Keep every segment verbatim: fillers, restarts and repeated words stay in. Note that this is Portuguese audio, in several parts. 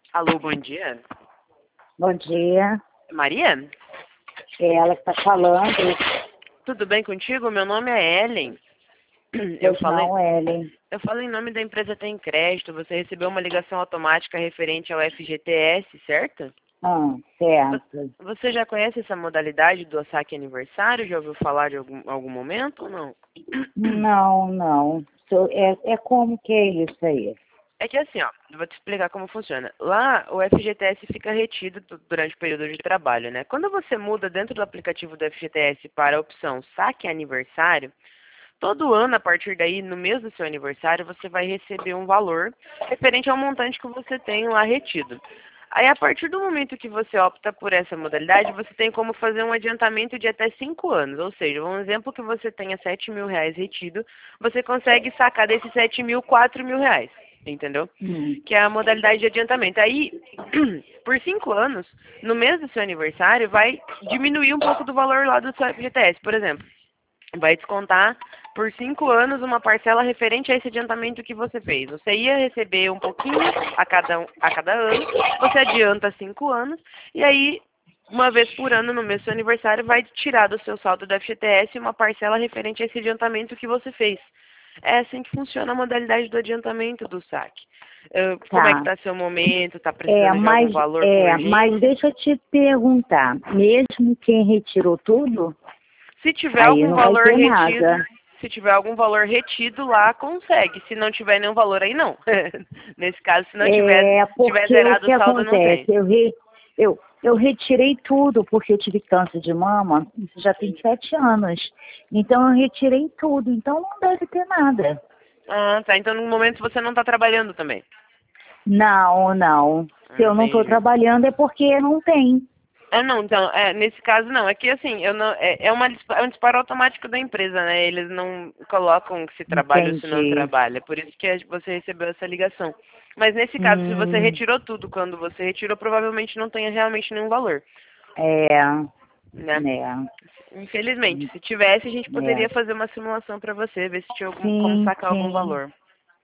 Alô, bom dia. Bom dia. Maria? É ela que está falando. Tudo bem contigo? Meu nome é Ellen. Eu Pois falei, não, Ellen. eu falo em nome da empresa Tem Crédito. Você recebeu uma ligação automática referente ao F G T S, certo? Ah, certo. Você já conhece essa modalidade do saque aniversário? Já ouviu falar de algum, algum momento ou não? Não, não. So- É, é como que é isso aí? É que assim, ó, eu vou te explicar como funciona. Lá, o F G T S fica retido du- durante o período de trabalho, né? Quando você muda dentro do aplicativo do F G T S para a opção saque aniversário, todo ano, a partir daí, no mês do seu aniversário, você vai receber um valor referente ao montante que você tem lá retido. Aí, a partir do momento que você opta por essa modalidade, você tem como fazer um adiantamento de até cinco anos. Ou seja, um exemplo que você tenha sete mil reais retido, você consegue sacar desses sete mil, quatro mil reais. Entendeu? Hum. Que é a modalidade de adiantamento. Aí, por cinco anos, no mês do seu aniversário, vai diminuir um pouco do valor lá do seu F G T S. Por exemplo, vai descontar por cinco anos uma parcela referente a esse adiantamento que você fez. Você ia receber um pouquinho a cada, um- a cada ano, você adianta cinco anos, e aí, uma vez por ano, no mês do seu aniversário, vai tirar do seu saldo do F G T S uma parcela referente a esse adiantamento que você fez. É assim que funciona a modalidade do adiantamento do saque. Eh, como é que Tá. está seu momento? Está É, precisando de algum mas, valor com é, mas urgência? deixa eu te perguntar. Mesmo quem retirou tudo, Se tiver aí algum não vai valor ter retido, nada. se tiver algum valor retido lá, consegue. Se não tiver nenhum valor aí, não. Nesse caso, se não tiver, É, tiver porque o zerado que o saldo, não acontece? tem. Eu, re, eu, eu retirei tudo porque eu tive câncer de mama, isso já tem sete anos. Então eu retirei tudo, então não deve ter nada. Ah, tá. Então, no momento, você não está trabalhando também. Não, não. Se eu não estou Entendi. trabalhando é porque não tem. Ah, não, então, é, nesse caso não. É que assim, eu não, é, é, uma, dispa- é um disparo automático da empresa, né? Eles não colocam se trabalha ou se não Entendi. trabalha. Por isso que a- você recebeu essa ligação. Mas nesse caso, se você Hum, retirou tudo quando você retirou, provavelmente não tenha realmente nenhum valor, é, né? né, Infelizmente, se tivesse, a gente é. poderia fazer uma simulação para você, ver se tinha algum, como Sim, sacar algum sim. valor.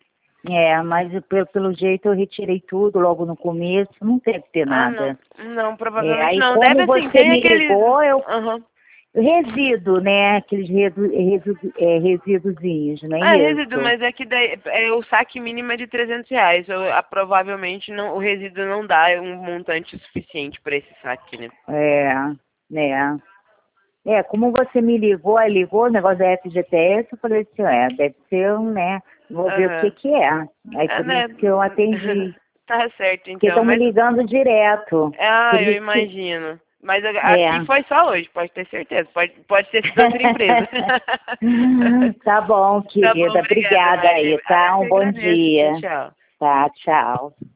É, mas eu- pelo, pelo jeito eu retirei tudo logo no começo, não deve ter Ah, não. nada. Não, É, provavelmente aí não. Deve como assim, você tem me aqueles. ligou, eu Aham. resíduo, né? Aqueles resu, resu, é, resíduozinhos, não é Ah, é resíduo, isso? mas é que daí, é, o saque mínimo é de trezentos reais. Eu, ah, provavelmente não, o resíduo não dá um montante suficiente para esse saque, né? É, né? É, como você me ligou, aí ligou o negócio da F G T S, eu falei assim, é, deve ser um, né? Vou ver o que Aham. que é. Aí É, por né? isso que eu atendi. Tá certo, Porque então. estão me Mas, ligando direto. ah, Por eu isso que. imagino. Mas a- aqui É. foi só hoje, pode ter certeza. Pode, pode ter sido outra empresa. Tá bom, Tá bom, querida. obrigada, Obrigada aí, Maria. Ah, tá? eu que Um bom agradeço. Tchau, dia. tchau. Tá, tchau.